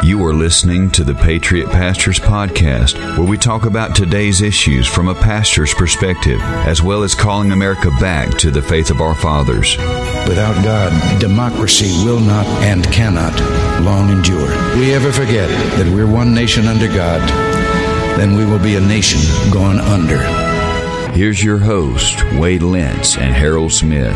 You are listening to the Patriot Pastors Podcast, where we talk about today's issues from a pastor's perspective, as well as calling America back to the faith of our fathers. Without God, democracy will not and cannot long endure. If we ever forget that we're one nation under God, then we will be a nation gone under. Here's your host, Wade Lentz and Harold Smith.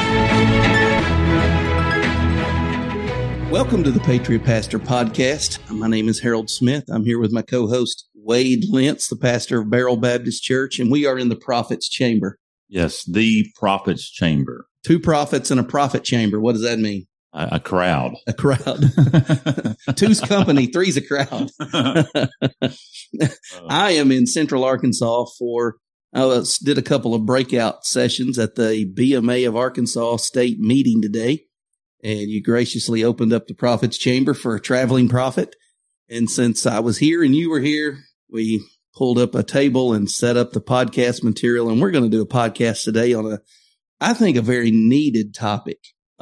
Welcome to the Patriot Pastor Podcast. My name is Harold Smith. I'm here with my co-host, Wade Lentz, the pastor of Beryl Baptist Church, and we are in the Prophet's Chamber. Yes, the Prophet's Chamber. Two prophets in a prophet chamber. What does that mean? A crowd. A crowd. Two's company, three's a crowd. I am in Central Arkansas I did a couple of breakout sessions at the BMA of Arkansas State meeting today. And you graciously opened up the Prophet's Chamber for a traveling prophet. And since I was here and you were here, we pulled up a table and set up the podcast material. And we're going to do a podcast today on I think, a very needed topic.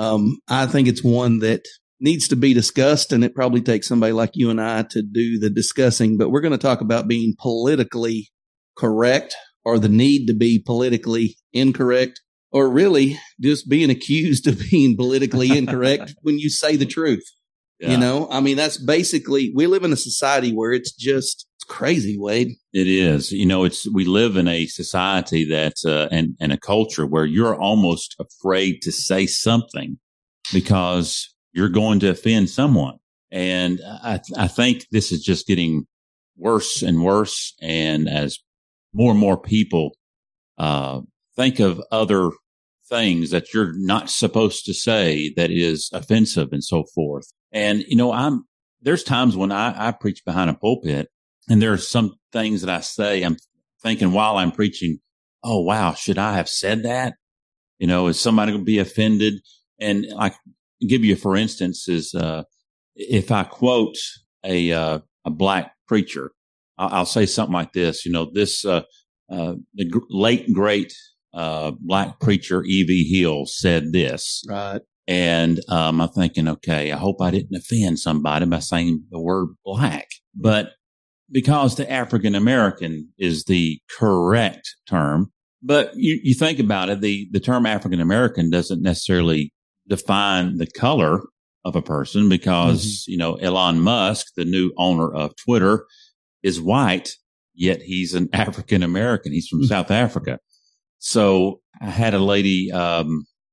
I think it's one that needs to be discussed, and it probably takes somebody like you and I to do the discussing. But we're going to talk about being politically correct, or the need to be politically incorrect, or really just being accused of being politically incorrect when you say the truth. Yeah. You know, I mean, that's basically, we live in a society where it's crazy, Wade. It is. You know, we live in a society that's, and a culture where you're almost afraid to say something because you're going to offend someone. And I think this is just getting worse and worse. And as more and more people, think of other things that you're not supposed to say that is offensive and so forth. And, you know, there's times when I preach behind a pulpit and there are some things that I say, I'm thinking while I'm preaching, oh, wow, should I have said that? You know, is somebody going to be offended? And I give you, for instance, is, if I quote a black preacher, I'll say something like this, you know, the late, great, black preacher E.V. Hill said this. Right. And, I'm thinking, okay, I hope I didn't offend somebody by saying the word black, but because the African American is the correct term, but you think about it, the term African American doesn't necessarily define the color of a person because, you know, Elon Musk, the new owner of Twitter, is white, yet he's an African American. He's from South Africa. So I had a lady, I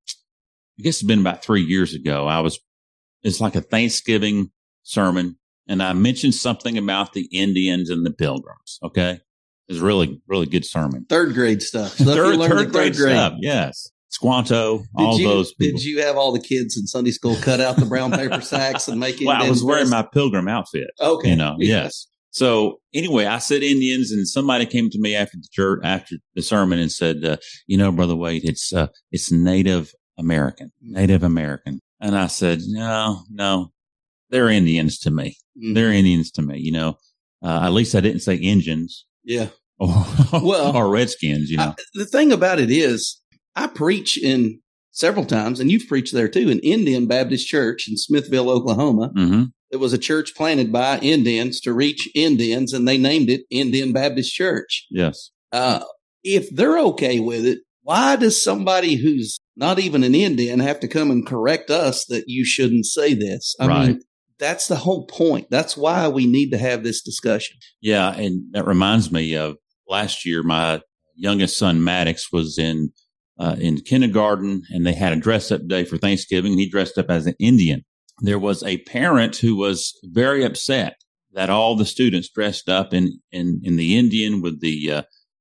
guess it's been about 3 years ago. It's like a Thanksgiving sermon, and I mentioned something about the Indians and the Pilgrims. Okay. It was really, really good sermon. Third grade stuff. Third grade stuff. Yes. Squanto, all those people. Did you have all the kids in Sunday school cut out the brown paper sacks and make it? Well, I was wearing my pilgrim outfit. Okay. You know, yes. So anyway, I said Indians, and somebody came to me after the sermon and said, you know, Brother Wade, it's Native American. And I said, no, they're Indians to me. They're Indians to me, you know. At least I didn't say Indians. Yeah. Or Redskins, you know. The thing about it is, I preach in several times, and you've preached there too, in Indian Baptist Church in Smithville, Oklahoma. Mm-hmm. It was a church planted by Indians to reach Indians, and they named it Indian Baptist Church. Yes. If they're okay with it, why does somebody who's not even an Indian have to come and correct us that you shouldn't say this? I mean, that's the whole point. That's why we need to have this discussion. Yeah, and that reminds me of last year, my youngest son, Maddox, was in kindergarten, and they had a dress-up day for Thanksgiving. He dressed up as an Indian. There was a parent who was very upset that all the students dressed up in the Indian with the,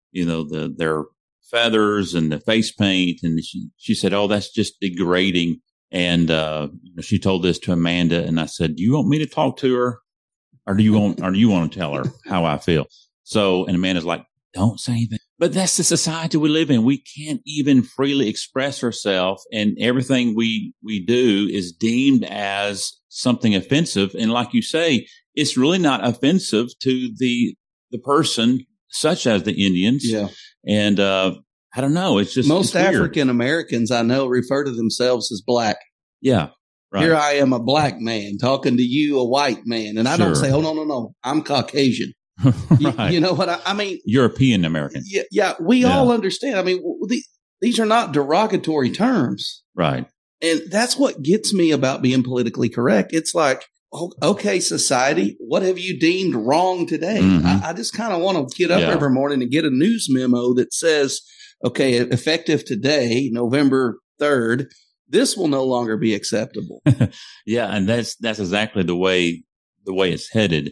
their feathers and the face paint. And she said, oh, that's just degrading. And, she told this to Amanda. And I said, do you want me to talk to her? Or do you want to tell her how I feel? So, and Amanda's like, don't say anything. But that's the society we live in. We can't even freely express ourselves, and everything we do is deemed as something offensive. And like you say, it's really not offensive to the person, such as the Indians. Yeah. And I don't know. It's just most African Americans I know refer to themselves as black. Yeah. Right. Here I am, a black man talking to you, a white man. And I don't say, oh, no, I'm Caucasian. Right. You know what I mean? European American. Yeah. We all understand. I mean, these are not derogatory terms. Right. And that's what gets me about being politically correct. It's like, okay, society, what have you deemed wrong today? Mm-hmm. I just kind of want to get up every morning and get a news memo that says, okay, effective today, November 3rd, this will no longer be acceptable. Yeah. And that's exactly the way it's headed.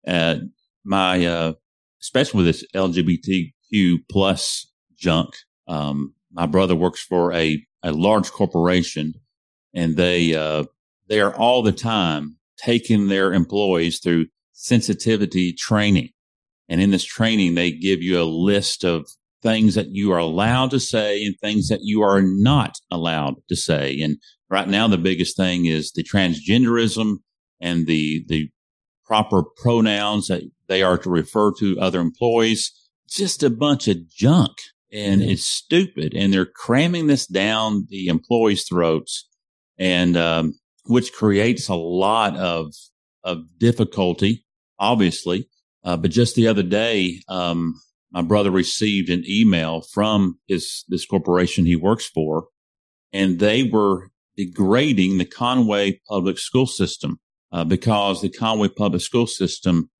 Especially with this LGBTQ plus junk. My brother works for a large corporation, and they are all the time taking their employees through sensitivity training. And in this training, they give you a list of things that you are allowed to say and things that you are not allowed to say. And right now, the biggest thing is the transgenderism and the proper pronouns that they are to refer to other employees. Just a bunch of junk. And it's stupid. And they're cramming this down the employees' throats, and which creates a lot of difficulty, obviously. But just the other day, my brother received an email from this corporation he works for, and they were degrading the Conway public school system because the Conway public school system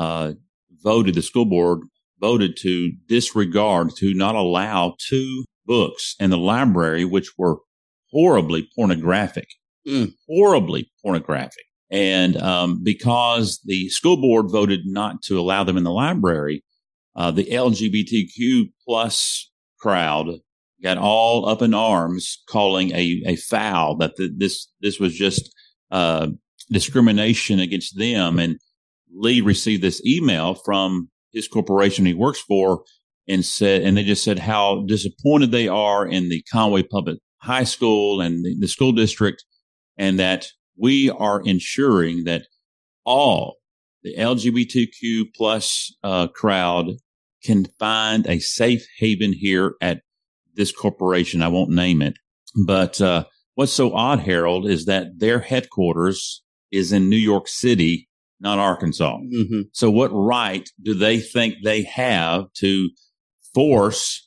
the school board voted to disregard, to not allow 2 books in the library, which were horribly pornographic. Horribly pornographic. And because the school board voted not to allow them in the library, the LGBTQ plus crowd got all up in arms, calling a foul that this was just discrimination against them. And Lee received this email from his corporation he works for, and they just said how disappointed they are in the Conway Public High School and the school district, and that we are ensuring that all the LGBTQ plus crowd can find a safe haven here at this corporation. I won't name it, but what's so odd, Harold, is that their headquarters is in New York City, not Arkansas. Mm-hmm. So what right do they think they have to force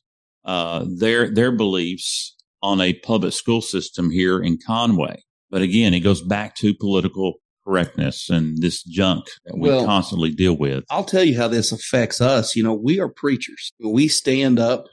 their beliefs on a public school system here in Conway? But again, it goes back to political correctness and this junk that we constantly deal with. I'll tell you how this affects us. You know, we are preachers. We stand up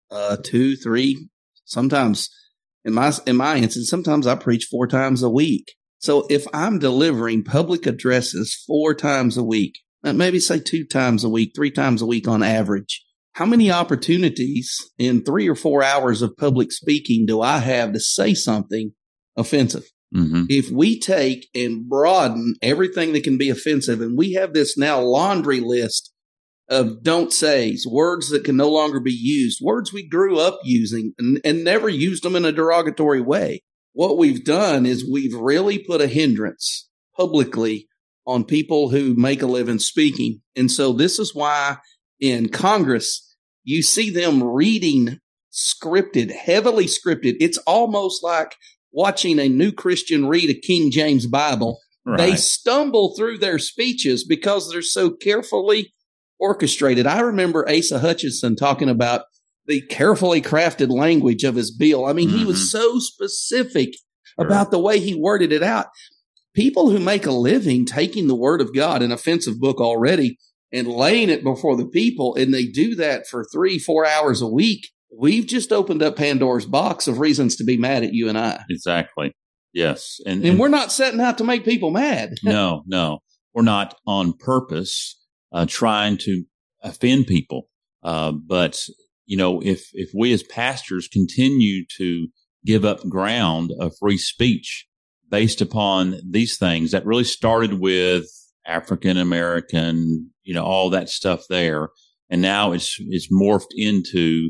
2, 3, sometimes in my instance, sometimes I preach 4 times a week. So if I'm delivering public addresses 4 times a week, maybe say 2 times a week, 3 times a week on average, how many opportunities in 3 or 4 hours of public speaking do I have to say something offensive? Mm-hmm. If we take and broaden everything that can be offensive, and we have this now laundry list of don't says, words that can no longer be used, words we grew up using and never used them in a derogatory way. What we've done is we've really put a hindrance publicly on people who make a living speaking. And so this is why in Congress, you see them reading scripted, heavily scripted. It's almost like watching a new Christian read a King James Bible. Right. They stumble through their speeches because they're so carefully orchestrated. I remember Asa Hutchinson talking about the carefully crafted language of his bill. I mean, he was so specific about the way he worded it out. People who make a living taking the word of God, an offensive book already, and laying it before the people, and they do that for 3-4 hours a week, we've just opened up Pandora's box of reasons to be mad at you and I. Exactly. Yes. And we're not setting out to make people mad. No. We're not on purpose trying to offend people. But you know, if we as pastors continue to give up ground of free speech based upon these things that really started with African American, you know, all that stuff there, and now it's morphed into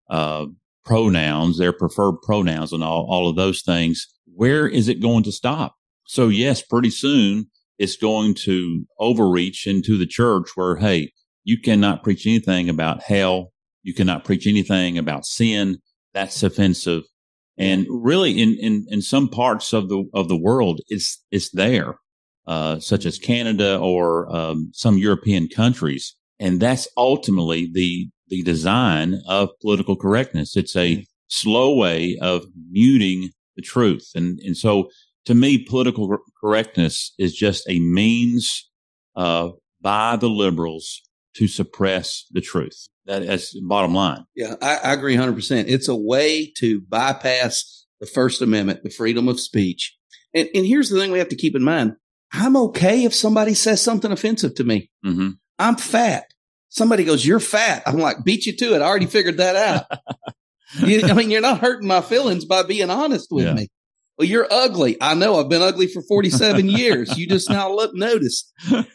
pronouns, their preferred pronouns, and all of those things. Where is it going to stop? So yes, pretty soon it's going to overreach into the church where, hey, you cannot preach anything about hell. You cannot preach anything about sin. That's offensive. And really in some parts of the world, it's there, such as Canada or some European countries. And that's ultimately the design of political correctness. It's a slow way of muting the truth. And so to me, political correctness is just a means by the liberals to suppress the truth. That's the bottom line. Yeah, I agree 100%. It's a way to bypass the First Amendment, the freedom of speech. And here's the thing we have to keep in mind. I'm okay if somebody says something offensive to me. Mm-hmm. I'm fat. Somebody goes, "You're fat." I'm like, beat you to it. I already figured that out. You're not hurting my feelings by being honest with me. Well, you're ugly. I know. I've been ugly for 47 years. You just now notice.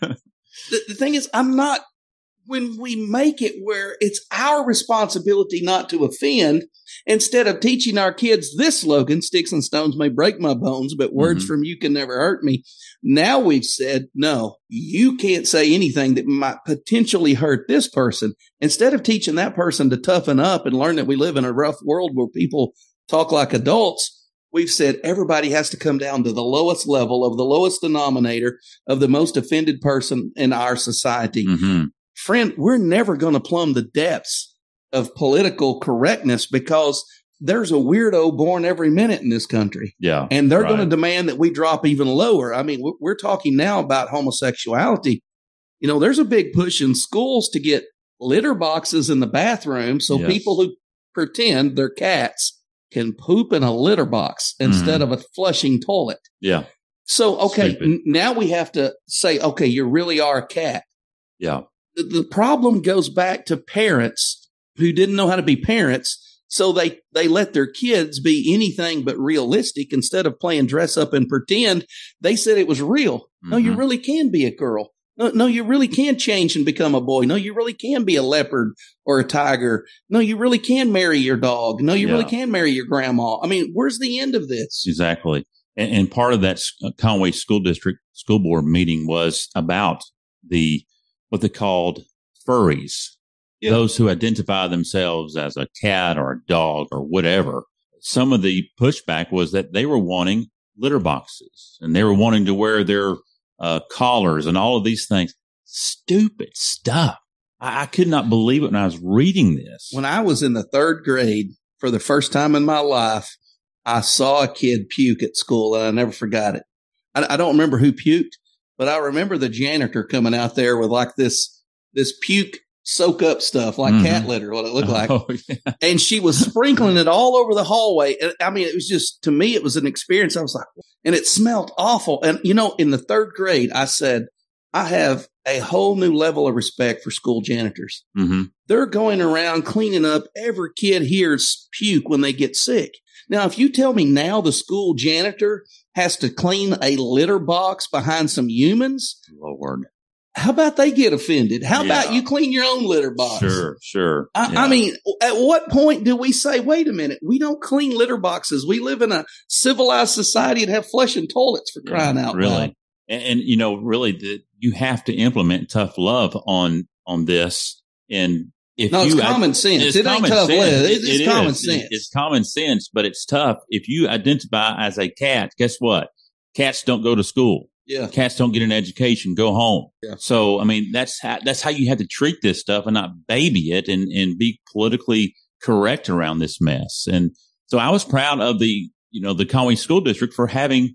The thing is, I'm not. When we make it where it's our responsibility not to offend, instead of teaching our kids this slogan, "Sticks and stones may break my bones, but words from you can never hurt me." Now we've said, no, you can't say anything that might potentially hurt this person. Instead of teaching that person to toughen up and learn that we live in a rough world where people talk like adults, we've said everybody has to come down to the lowest level of the lowest denominator of the most offended person in our society. Mm-hmm. Friend, we're never going to plumb the depths of political correctness because there's a weirdo born every minute in this country. Yeah. And they're going to demand that we drop even lower. I mean, we're talking now about homosexuality. You know, there's a big push in schools to get litter boxes in the bathroom so people who pretend they're cats can poop in a litter box instead of a flushing toilet. Yeah. So, okay, now we have to say, okay, you really are a cat. Yeah. The problem goes back to parents who didn't know how to be parents. So they let their kids be anything but realistic. Instead of playing dress up and pretend, they said it was real. No, you really can be a girl. No, you really can change and become a boy. No, you really can be a leopard or a tiger. No, you really can marry your dog. No, you really can marry your grandma. I mean, where's the end of this? Exactly. And part of that Conway School District School Board meeting was about what they called furries. Yeah. Those who identify themselves as a cat or a dog or whatever. Some of the pushback was that they were wanting litter boxes and they were wanting to wear their collars and all of these things. Stupid stuff. I could not believe it when I was reading this. When I was in the third grade, for the first time in my life, I saw a kid puke at school and I never forgot it. I don't remember who puked, but I remember the janitor coming out there with like this puke soak up stuff like cat litter, what it looked like. Oh, yeah. And she was sprinkling it all over the hallway. And, I mean, it was just, to me, it was an experience. I was like, and it smelled awful. And, you know, in the third grade, I said, I have a whole new level of respect for school janitors. Mm-hmm. They're going around cleaning up every kid here's puke when they get sick. Now, if you tell me now the school janitor has to clean a litter box behind some humans, Lord, how about they get offended? How about you clean your own litter box? Sure. I mean, at what point do we say, wait a minute, we don't clean litter boxes. We live in a civilized society and have flushing toilets for crying out loud. And you know, really, you have to implement tough love on this. And if it's common sense. It ain't tough love. It's common sense. It's common sense, but it's tough. If you identify as a cat, guess what? Cats don't go to school. Yeah. Cats don't get an education, go home. Yeah. So, I mean, that's how you have to treat this stuff and not baby it and be politically correct around this mess. And so I was proud of the Conway School District for having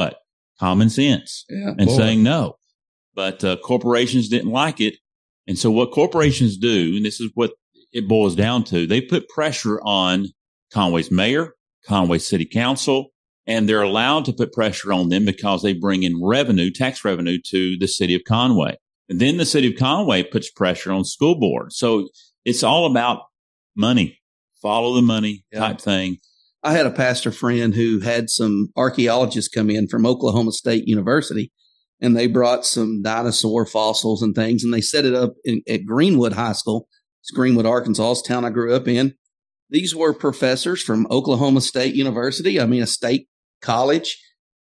common sense and saying no. But corporations didn't like it. And so what corporations do, and this is what it boils down to, they put pressure on Conway's mayor, Conway City Council, and they're allowed to put pressure on them because they bring in tax revenue to the city of Conway. And then the city of Conway puts pressure on school board. So it's all about money, follow the money type thing. I had a pastor friend who had some archaeologists come in from Oklahoma State University, and they brought some dinosaur fossils and things, and they set it up at Greenwood High School. It's Greenwood, Arkansas, it's the town I grew up in. These were professors from Oklahoma State University, a state college,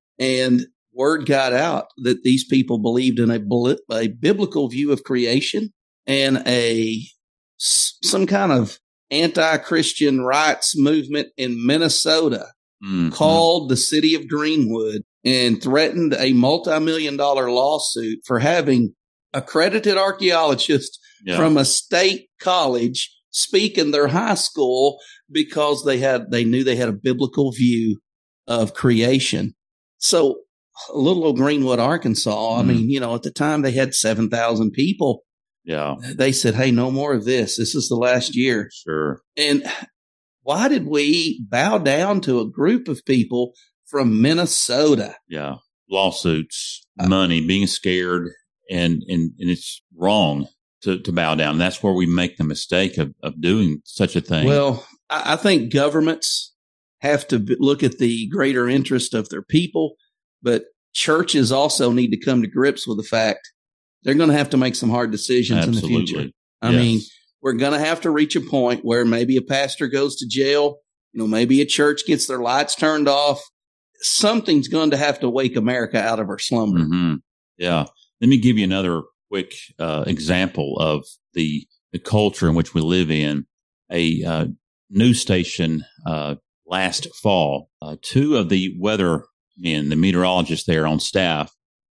and word got out that these people believed in a biblical view of creation and some kind of anti-Christian rights movement in Minnesota called the city of Greenwood and threatened a multi-million-dollar lawsuit for having accredited archaeologists from a state college speak in their high school because they knew they had a biblical view of creation. So little old Greenwood, Arkansas, I mean, at the time they had 7,000 people. Yeah. They said, hey, no more of this. This is the last year. Sure. And why did we bow down to a group of people from Minnesota? Yeah. Lawsuits, money, being scared, and it's wrong to bow down. That's where we make the mistake of doing such a thing. Well, I think governments have to look at the greater interest of their people, but churches also need to come to grips with the fact they're going to have to make some hard decisions in the future. I mean, we're going to have to reach a point where maybe a pastor goes to jail, maybe a church gets their lights turned off. Something's going to have to wake America out of her slumber. Mm-hmm. Yeah. Let me give you another quick example of the culture in which we live in. A news station last fall, two of the weathermen, the meteorologists there on staff,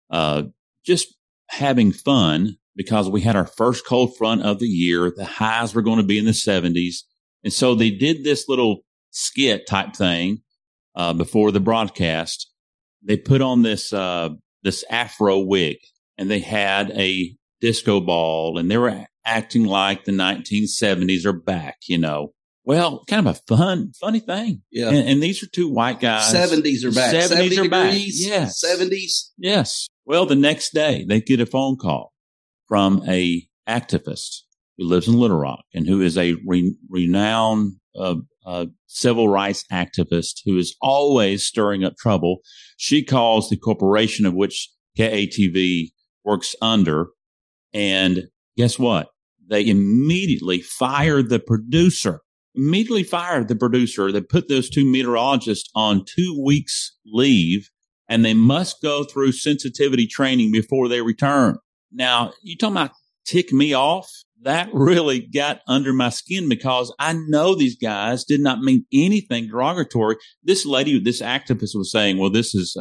just having fun because we had our first cold front of the year. The highs were going to be in the 70s. And so they did this little skit type thing before the broadcast. They put on this afro wig, and they had a disco ball, and they were acting like the 1970s are back, Well, kind of a funny thing. Yeah. And these are two white guys. 70s are back. 70s are back. Degrees, Yes. 70s. Yes. Well, the next day they get a phone call from a activist who lives in Little Rock and who is a renowned civil rights activist who is always stirring up trouble. She calls the corporation of which KATV works under, and guess what? They immediately fired the producer. They put those two meteorologists on 2 weeks leave, and they must go through sensitivity training before they return. Now, you talking about tick me off? That really got under my skin because I know these guys did not mean anything derogatory. This lady, this activist was saying, well, this is,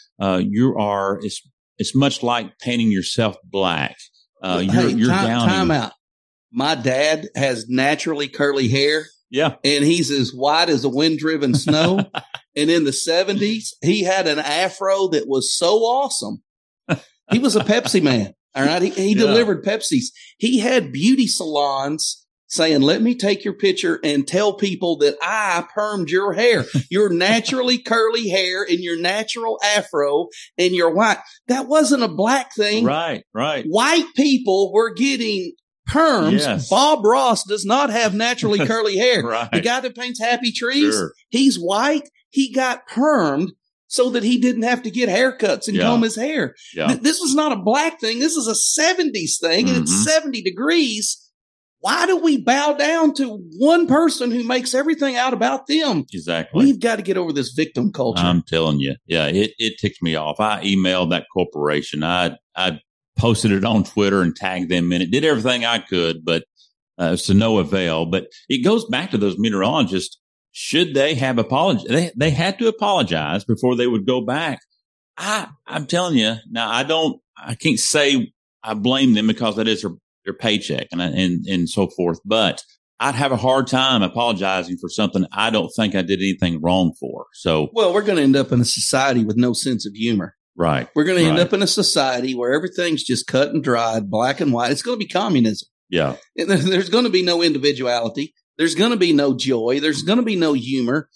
it's much like painting yourself black. You're downing. Time out. My dad has naturally curly hair. Yeah. And he's as white as a wind-driven snow. And in the 70s, he had an afro that was so awesome. He was a Pepsi man. All right. He delivered Pepsis. He had beauty salons saying, let me take your picture and tell people that I permed your hair, your naturally curly hair and your natural afro and your white. That wasn't a black thing. Right. White people were getting perms. Yes. Bob Ross does not have naturally curly hair. Right. The guy that paints happy trees, Sure. He's white. He got permed so that he didn't have to get haircuts and comb his hair. Yeah. This was not a black thing. This is a 70s thing, and it's 70 degrees. Why do we bow down to one person who makes everything out about them? Exactly. We've got to get over this victim culture. I'm telling you. Yeah, it ticks me off. I emailed that corporation. I posted it on Twitter and tagged them in it. Did everything I could, but it's to no avail. But it goes back to those meteorologists. Should they have apologized? They had to apologize before they would go back. I'm telling you now. I can't say I blame them because that is their paycheck and so forth. But I'd have a hard time apologizing for something I don't think I did anything wrong for. So, well, we're going to end up in a society with no sense of humor. Right. We're going to end up in a society where everything's just cut and dried, black and white. It's going to be communism. Yeah. There's going to be no individuality. There's going to be no joy. There's going to be no humor.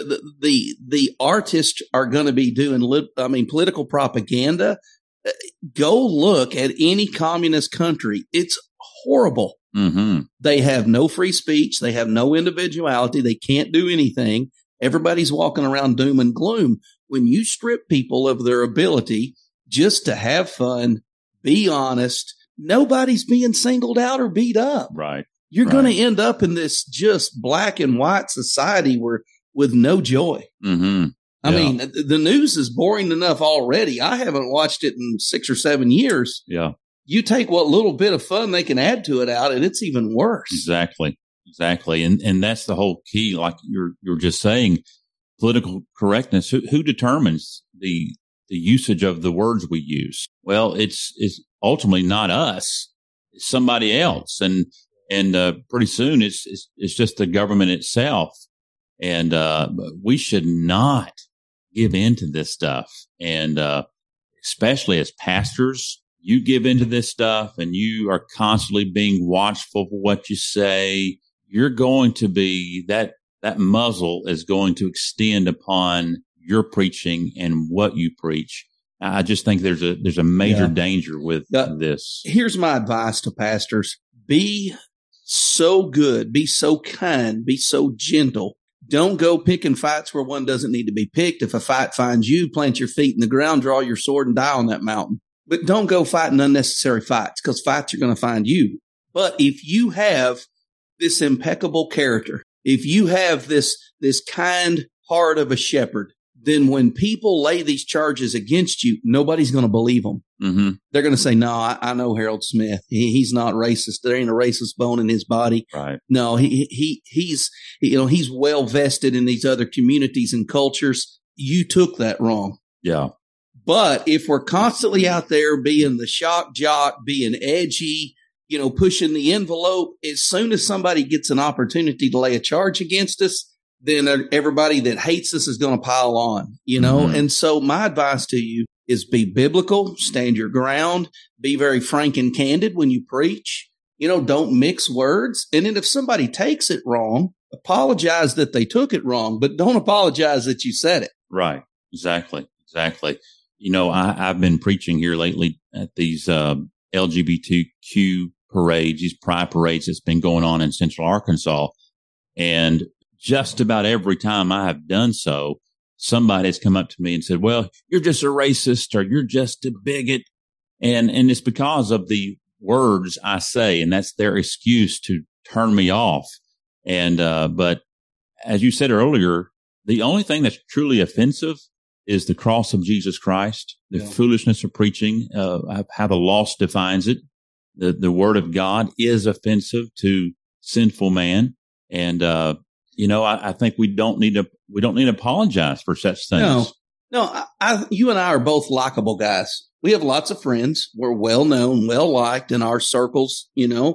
The artists are going to be doing, political propaganda. Go look at any communist country. It's horrible. Mm-hmm. They have no free speech. They have no individuality. They can't do anything. Everybody's walking around doom and gloom. When you strip people of their ability just to have fun, be honest, nobody's being singled out or beat up. Right. You're going to end up in this just black and white society with no joy. Mm-hmm. I mean, the news is boring enough already. I haven't watched it in 6 or 7 years. Yeah. You take what little bit of fun they can add to it out, and it's even worse. Exactly. Exactly. And that's the whole key. Like you're just saying, political correctness. Who determines the usage of the words we use? Well, it's ultimately not us. It's somebody else. And pretty soon it's just the government itself. And, we should not give into this stuff. And, especially as pastors, you give into this stuff and you are constantly being watchful for what you say. You're going to be that muzzle is going to extend upon your preaching and what you preach. I just think there's a major danger with this. Here's my advice to pastors. Be so good, be so kind, be so gentle. Don't go picking fights where one doesn't need to be picked. If a fight finds you, plant your feet in the ground, draw your sword and die on that mountain. But don't go fighting unnecessary fights, because fights are going to find you. But if you have this impeccable character, if you have this kind heart of a shepherd, then when people lay these charges against you, nobody's going to believe them. Mm-hmm. They're going to say, no, I know Harold Smith. He's not racist. There ain't a racist bone in his body. Right. No, he's well vested in these other communities and cultures. You took that wrong. Yeah. But if we're constantly out there being the shock jock, being edgy, pushing the envelope, as soon as somebody gets an opportunity to lay a charge against us, then everybody that hates us is going to pile on, Mm-hmm. And so my advice to you is be biblical, stand your ground, be very frank and candid when you preach, don't mix words. And then if somebody takes it wrong, apologize that they took it wrong, but don't apologize that you said it. Right. Exactly. I've been preaching here lately at these LGBTQ parades, these pride parades that's been going on in Central Arkansas. And just about every time I have done so, somebody has come up to me and said, well, you're just a racist or you're just a bigot. And it's because of the words I say, and that's their excuse to turn me off. And, but as you said earlier, the only thing that's truly offensive is the cross of Jesus Christ, the foolishness of preaching, how the lost defines it. The word of God is offensive to sinful man. And, I think we don't need to apologize for such things. No, you and I are both likable guys. We have lots of friends. We're well known, well liked in our circles.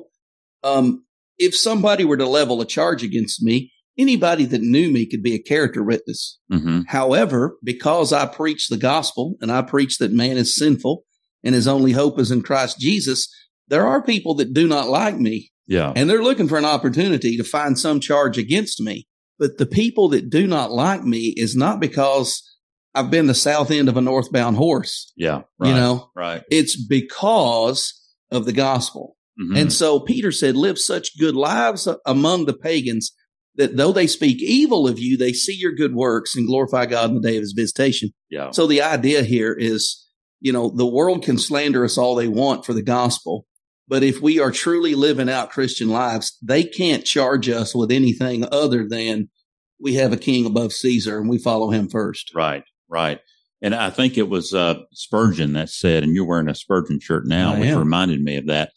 If somebody were to level a charge against me, anybody that knew me could be a character witness. Mm-hmm. However, because I preach the gospel and I preach that man is sinful and his only hope is in Christ Jesus, there are people that do not like me. Yeah. And they're looking for an opportunity to find some charge against me. But the people that do not like me is not because I've been the south end of a northbound horse. Yeah. Right. Right. It's because of the gospel. Mm-hmm. And so Peter said, live such good lives among the pagans that though they speak evil of you, they see your good works and glorify God in the day of his visitation. Yeah. So the idea here is, the world can slander us all they want for the gospel. But if we are truly living out Christian lives, they can't charge us with anything other than we have a king above Caesar and we follow him first. Right. Right. And I think it was Spurgeon that said, and you're wearing a Spurgeon shirt now, which reminded me of that.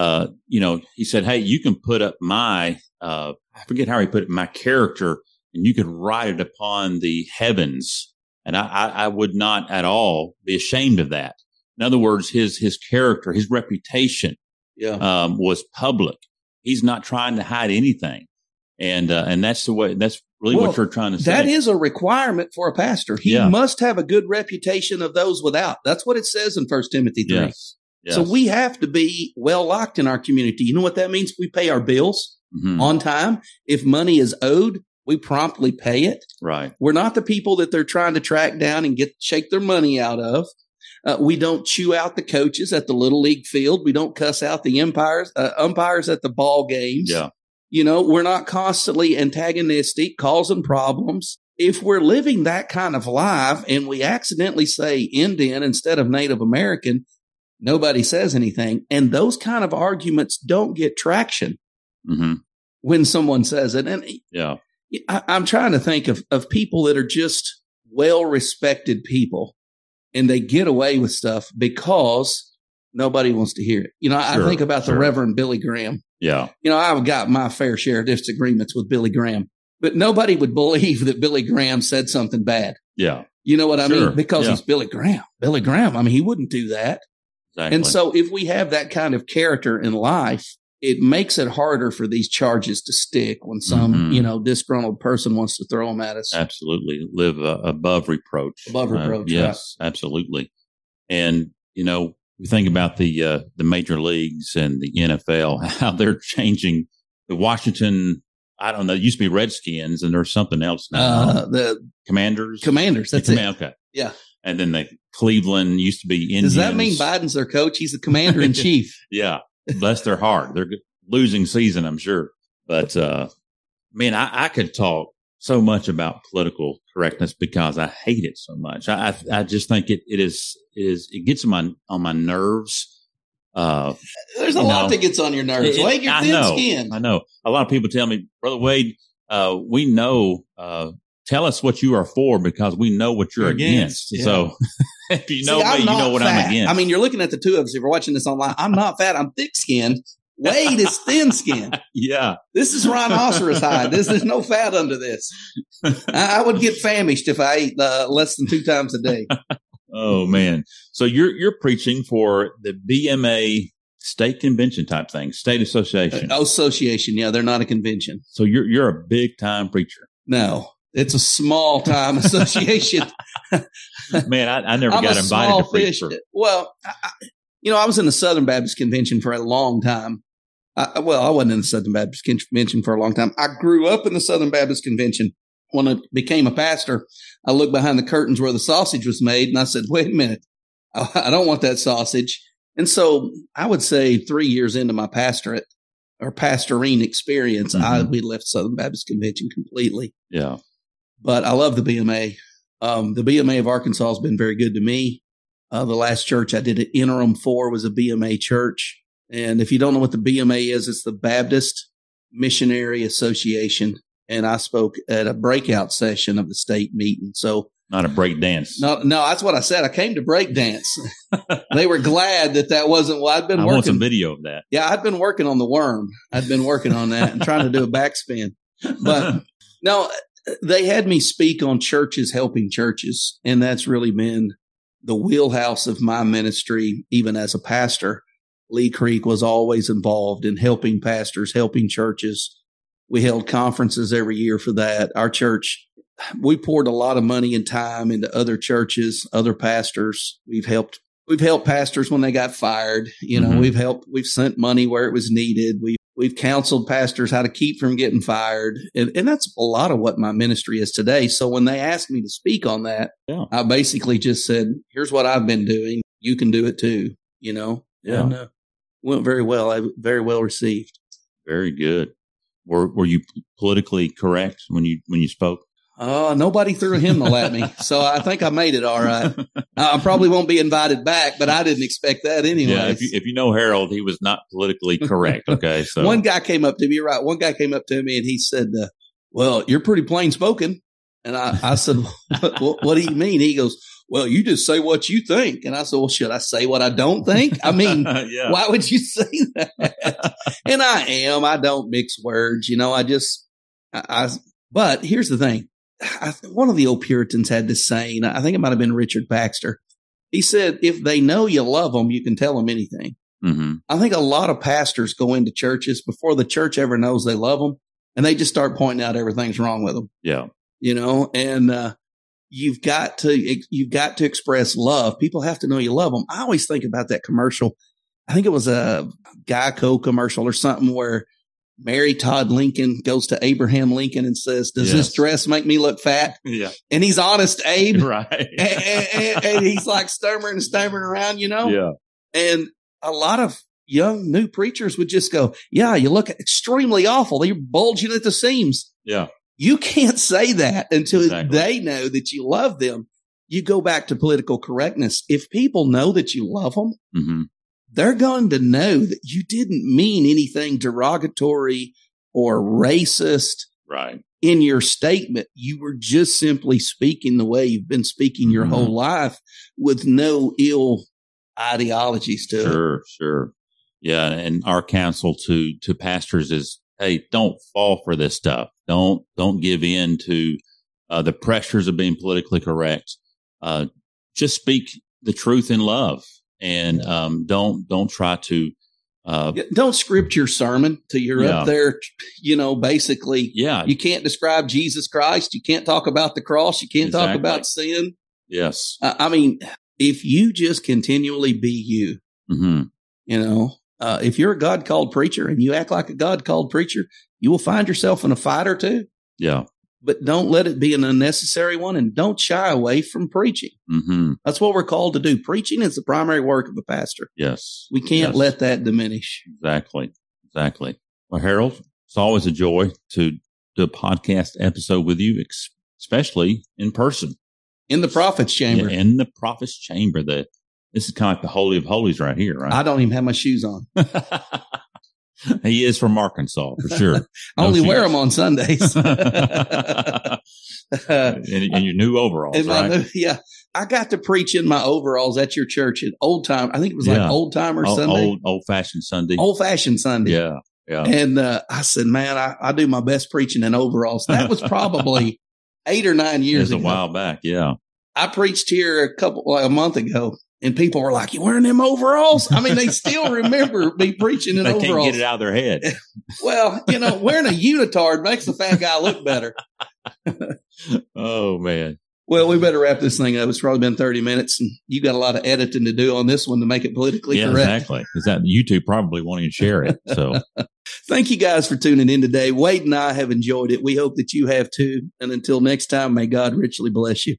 He said, hey, you can put up my, I forget how he put it, my character, and you can write it upon the heavens. And I would not at all be ashamed of that. In other words, his character, his reputation, was public. He's not trying to hide anything. And that's the way, that's really what you're trying to say. That is a requirement for a pastor. He must have a good reputation of those without. That's what it says in 1 Timothy 3. Yes. So we have to be well liked in our community. You know what that means? We pay our bills on time. If money is owed, we promptly pay it. Right. We're not the people that they're trying to track down and shake their money out of. We don't chew out the coaches at the Little League field. We don't cuss out the umpires at the ball games. Yeah. We're not constantly antagonistic, causing problems. If we're living that kind of life and we accidentally say Indian instead of Native American, nobody says anything. And those kind of arguments don't get traction when someone says it. And I'm trying to think of people that are just well-respected people and they get away with stuff because nobody wants to hear it. I think about the Reverend Billy Graham. Yeah. I've got my fair share of disagreements with Billy Graham, but nobody would believe that Billy Graham said something bad. Yeah. You know what I Sure. mean? Because Yeah. he's Billy Graham. Billy Graham, I mean, he wouldn't do that. Exactly. And so if we have that kind of character in life, it makes it harder for these charges to stick when some, disgruntled person wants to throw them at us. Absolutely. Live above reproach. Above reproach. Yes, right. Absolutely. And, we think about the major leagues and the NFL, how they're changing the Washington. I don't know. It used to be Redskins, and there's something else now. The Commanders. That's it. Okay. Yeah. And then the Cleveland used to be Indians. Does that mean Biden's their coach? He's the commander in chief. Yeah. Bless their heart. They're losing season, I'm sure. But, man, I could talk so much about political correctness because I hate it so much. I just think it gets on my nerves. There's a lot that gets on your nerves. Wade, you're thin-skinned. I know. A lot of people tell me, Brother Wade, we know, tell us what you are for because we know what you're against. Yeah. So if you know me, you know what I'm against. I mean, you're looking at the two of us. If you're watching this online, I'm not fat. I'm thick-skinned. Wade is thin-skinned. Yeah. This is rhinoceros hide. There's no fat under this. I would get famished if I ate less than 2 times a day. Oh, man. So you're preaching for the BMA state convention type thing, state association. Association. Yeah, they're not a convention. So you're a big-time preacher. No. It's a small-time association. Man, I never got invited to preach. Well, I was in the Southern Baptist Convention for a long time. I wasn't in the Southern Baptist Convention for a long time. I grew up in the Southern Baptist Convention. When I became a pastor, I looked behind the curtains where the sausage was made, and I said, wait a minute, I don't want that sausage. And so I would say 3 years into my pastorate or pastoring experience, we left Southern Baptist Convention completely. Yeah. But I love the BMA. The BMA of Arkansas has been very good to me. The last church I did an interim for was a BMA church. And if you don't know what the BMA is, it's the Baptist Missionary Association. And I spoke at a breakout session of the state meeting. So not a break dance. No, that's what I said. I came to break dance. They were glad that wasn't what I'd been working. I want some video of that. Yeah, I'd been working on the worm. I'd been working on that and trying to do a backspin. But no, they had me speak on churches helping churches. And that's really been the wheelhouse of my ministry, even as a pastor. Lee Creek was always involved in helping pastors, helping churches. We held conferences every year for that. Our church, we poured a lot of money and time into other churches, other pastors. We've helped pastors when they got fired. We've sent money where it was needed. We've counseled pastors how to keep from getting fired. And that's a lot of what my ministry is today. So when they asked me to speak on that, I basically just said, here's what I've been doing. You can do it too, Yeah. And, went very well. Very well received. Very good. Were you politically correct when you spoke? Nobody threw a hymnal at me, so I think I made it all right. I probably won't be invited back, but I didn't expect that anyway. Yeah, if you know Harold, he was not politically correct. Okay, so one guy came up to me. You're right. One guy came up to me and he said, "Well, you're pretty plain spoken." And I said, what do you mean? He goes, well, you just say what you think. And I said, well, should I say what I don't think? I mean, Why would you say that? And I don't mix words, but here's the thing. One of the old Puritans had this saying, I think it might've been Richard Baxter. He said, if they know you love them, you can tell them anything. Mm-hmm. I think a lot of pastors go into churches before the church ever knows they love them, and they just start pointing out everything's wrong with them. Yeah. And you've got to express love. People have to know you love them. I always think about that commercial. I think it was a Geico commercial or something where Mary Todd Lincoln goes to Abraham Lincoln and says, does this dress make me look fat? Yeah. And he's honest, Abe. Right. and he's like stammering around, Yeah. And a lot of young new preachers would just go, yeah, you look extremely awful. You're bulging at the seams. Yeah. You can't say that until they know that you love them. You go back to political correctness. If people know that you love them, mm-hmm. they're going to know that you didn't mean anything derogatory or racist in your statement. You were just simply speaking the way you've been speaking your whole life with no ill ideologies to it. Sure. Yeah. And our counsel to pastors is, hey, don't fall for this stuff. Don't give in to the pressures of being politically correct. Just speak the truth in love, and don't try to don't script your sermon till you're up there. Basically, you can't describe Jesus Christ. You can't talk about the cross. You can't talk about sin. Yes. I mean, if you just continually be you, if you're a God called preacher and you act like a God called preacher, you will find yourself in a fight or two. Yeah. But don't let it be an unnecessary one, and don't shy away from preaching. Mm-hmm. That's what we're called to do. Preaching is the primary work of a pastor. Yes. We can't let that diminish. Exactly. Well, Harold, it's always a joy to do a podcast episode with you, especially in person. In the Prophet's Chamber. Yeah, in the Prophet's Chamber. This is kind of like the Holy of Holies right here, right? I don't even have my shoes on. He is from Arkansas, for sure. I only wear them on Sundays. And your new overalls, right? I got to preach in my overalls at your church at Old Time. I think it was like Old Timer Sunday. Old-fashioned Sunday. Old-fashioned Sunday. Yeah. And I said, man, I do my best preaching in overalls. That was probably 8 or 9 years ago. A while back, yeah. I preached here a month ago. And people were like, you wearing them overalls? I mean, they still remember me preaching in overalls. They can't get it out of their head. Well, wearing a unitard makes the fat guy look better. Oh, man. Well, we better wrap this thing up. It's probably been 30 minutes, and you got a lot of editing to do on this one to make it politically correct. Exactly. Because YouTube probably won't even share it. So thank you guys for tuning in today. Wade and I have enjoyed it. We hope that you have too. And until next time, may God richly bless you.